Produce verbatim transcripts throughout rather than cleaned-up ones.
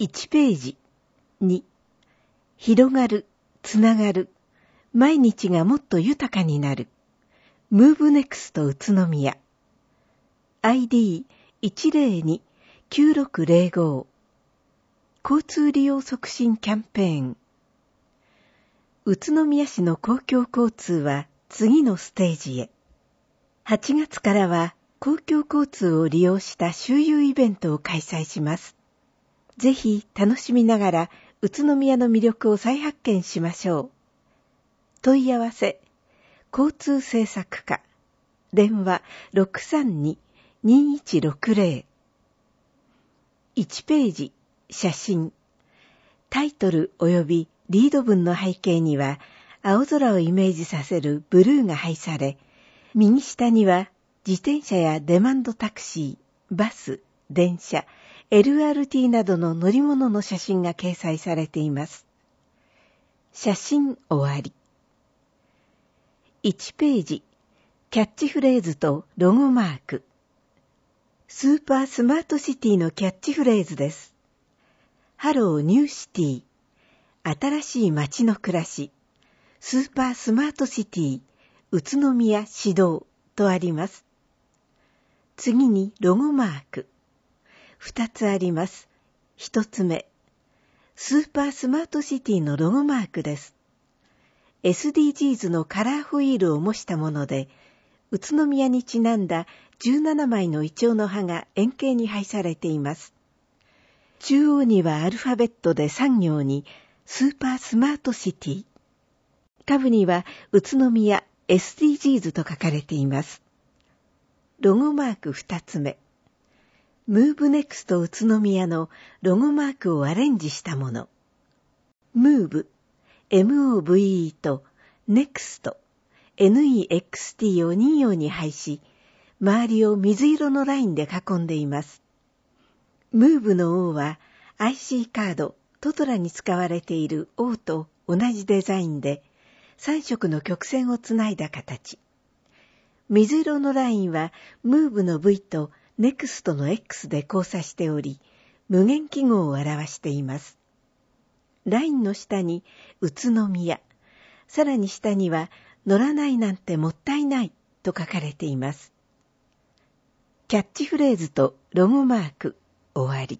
いちページ。に、広がる、つながる、毎日がもっと豊かになる。ムーブネクスト宇都宮。アイディーいちゼロに きゅうろくゼロご。交通利用促進キャンペーン。宇都宮市の公共交通は次のステージへ。はちがつからは公共交通を利用した周遊イベントを開催します。ぜひ楽しみながら宇都宮の魅力を再発見しましょう。問い合わせ、交通政策課、電話 ろくさんに にいちろくゼロ。いちページ、写真。タイトル及びリード文の背景には青空をイメージさせるブルーが配され、右下には自転車やデマンドタクシー、バス、電車、エルアールティー などの乗り物の写真が掲載されています。写真終わり。いちページ、キャッチフレーズとロゴマーク。スーパースマートシティのキャッチフレーズです。ハローニューシティ。新しい街の暮らし。スーパースマートシティ。宇都宮始動とあります。次にロゴマーク。二つあります。一つ目。スーパースマートシティのロゴマークです。エスディージーズ のカラーホイールを模したもので、宇都宮にちなんだじゅうななまいのイチョウの葉が円形に配されています。中央にはアルファベットでさん行にスーパースマートシティ。下部には宇都宮 エスディージーズ と書かれています。ロゴマーク二つ目。ムーブネクスト宇都宮のロゴマークをアレンジしたもの。ムーブ、エムオーブイイー とネクスト、エヌイーエックスティー をに行に配し、周りを水色のラインで囲んでいます。ムーブの O は アイシー カード、トトラに使われている O と同じデザインで、さん色の曲線をつないだ形。水色のラインはムーブの V とネクストの X で交差しており、無限記号を表しています。ラインの下に宇都宮、さらに下には乗らないなんてもったいないと書かれています。キャッチフレーズとロゴマーク、終わり。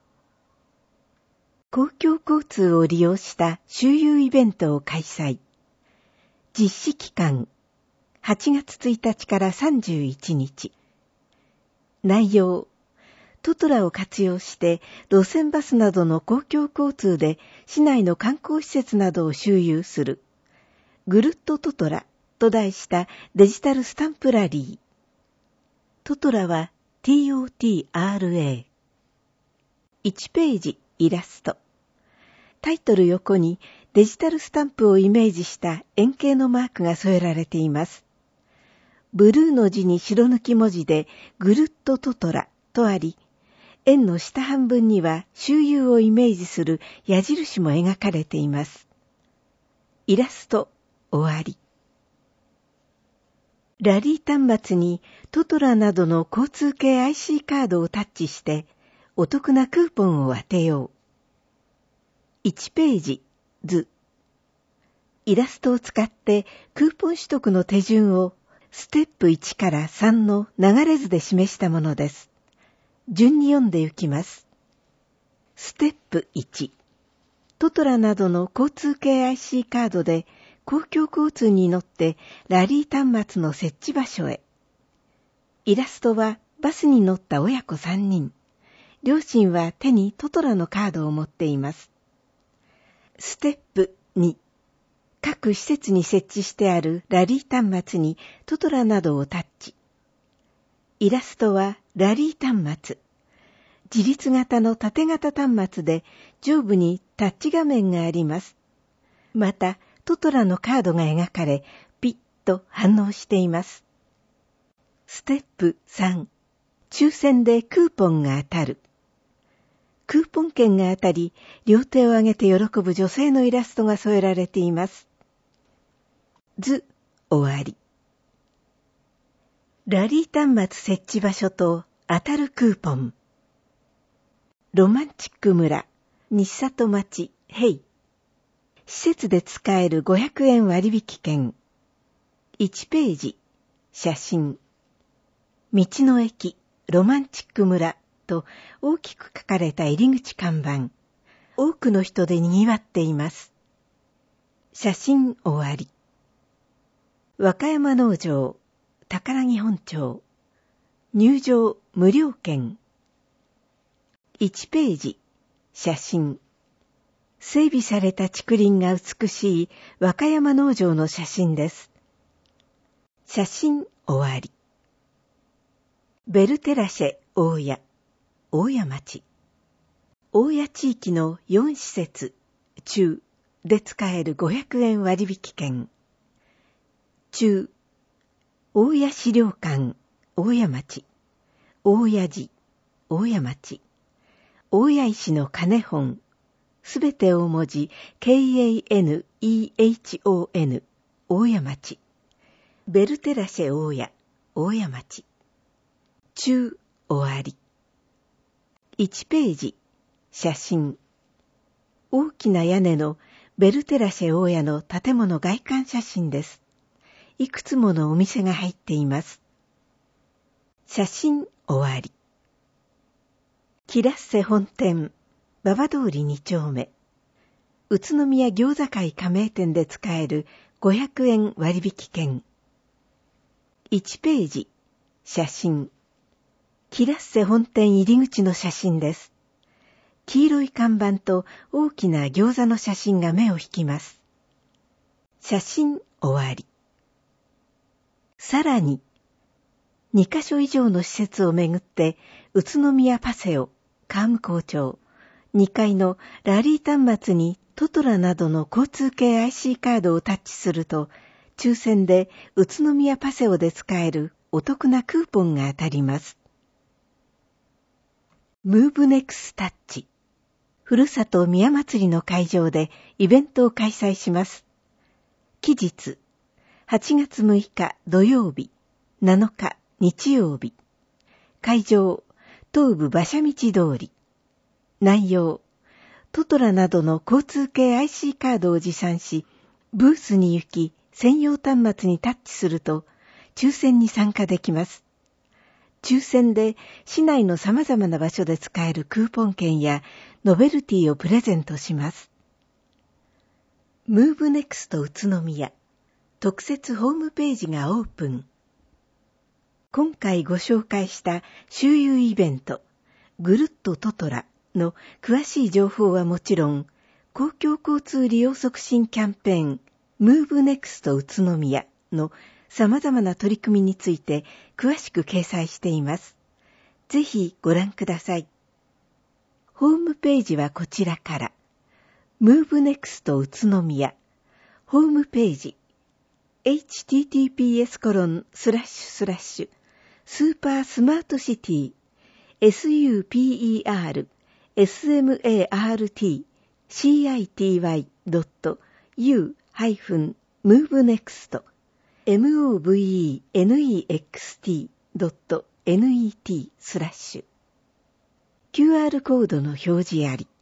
公共交通を利用した周遊イベントを開催。実施期間、はちがつついたちからさんじゅういちにち。内容、トトラを活用して路線バスなどの公共交通で市内の観光施設などを周遊する。ぐるっとトトラと題したデジタルスタンプラリー。トトラは ティーオーティーアールエー。いちページイラスト。タイトル横にデジタルスタンプをイメージした円形のマークが添えられています。ブルーの字に白抜き文字でぐるっとトトラとあり、円の下半分には周遊をイメージする矢印も描かれています。イラスト終わり。ラリー端末にトトラなどの交通系 アイシー カードをタッチしてお得なクーポンを当てよう。いちページ図。イラストを使ってクーポン取得の手順をステップいちからさんの流れ図で示したものです。順に読んでいきます。ステップいち。トトラなどの交通系 アイシー カードで公共交通に乗ってラリー端末の設置場所へ。イラストはバスに乗った親子さんにん。両親は手にトトラのカードを持っています。ステップに。各施設に設置してあるラリー端末にトトラなどをタッチ。イラストはラリー端末。自立型の縦型端末で上部にタッチ画面があります。また、トトラのカードが描かれ、ピッと反応しています。ステップさん。抽選でクーポンが当たる。クーポン券が当たり、両手を上げて喜ぶ女性のイラストが添えられています。図、終わり。ラリー端末設置場所と当たるクーポン。ロマンチック村、 西里町平。施設で使えるごひゃくえん割引券。いちページ、写真。道の駅、ロマンチック村と大きく書かれた入り口看板。多くの人で賑わっています。写真終わり。和歌山農場、宝木本町。入場無料券。いちページ、写真。整備された竹林が美しい和歌山農場の写真です。写真終わり。ベルテラシェ大谷、大谷町。大谷地域のよん施設、中で使えるごひゃくえん割引券。中、大谷資料館、大谷町。大谷寺、大谷町。大谷石の鐘本。すべて大文字、ケーエーエヌイーエイチオーエヌ、大谷町。ベルテラシェ大谷、大谷町。中、終わり。いちページ、写真。大きな屋根のベルテラシェ大谷の建物外観写真です。いくつものお店が入っています。写真終わり。キラッセ本店、馬場通りに丁目。宇都宮餃子会加盟店で使えるごひゃくえん割引券。いちページ、写真。キラッセ本店入り口の写真です。黄色い看板と大きな餃子の写真が目を引きます。写真終わり。さらに、にカ所以上の施設をめぐって、宇都宮パセオ、カーム校長、にかいのラリー端末にトトラなどの交通系 アイシー カードをタッチすると、抽選で宇都宮パセオで使えるお得なクーポンが当たります。ムーブネクスタッチ。ふるさと宮祭りの会場でイベントを開催します。期日、はちがつむいか土曜日、なのか日曜日。会場、東武馬車道通り。内容、トトラなどの交通系 アイシー カードを持参し、ブースに行き、専用端末にタッチすると、抽選に参加できます。抽選で市内の様々な場所で使えるクーポン券やノベルティをプレゼントします。ムーブネクスト宇都宮特設ホームページがオープン。今回ご紹介した周遊イベント、ぐるっとトトラの詳しい情報はもちろん、公共交通利用促進キャンペーン、ムーブネクスト宇都宮の様々な取り組みについて詳しく掲載しています。ぜひご覧ください。ホームページはこちらから。ムーブネクスト宇都宮ホームページ エイチティーティーピーエスコロンスラッシュスラッシュスーパースマートシティ エスユーピーイーアールエスエムエーアールティーシーアイティーワイドットユーハイフンムーブネクストムーブネクストドットネットスラッシュ キューアール コードの表示あり。